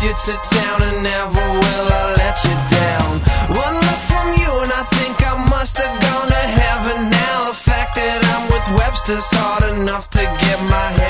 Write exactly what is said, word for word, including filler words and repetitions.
you to town, and never will I let you down. One look from you and I think I must have gone to heaven now. The fact that I'm with Webster's hard enough to get my head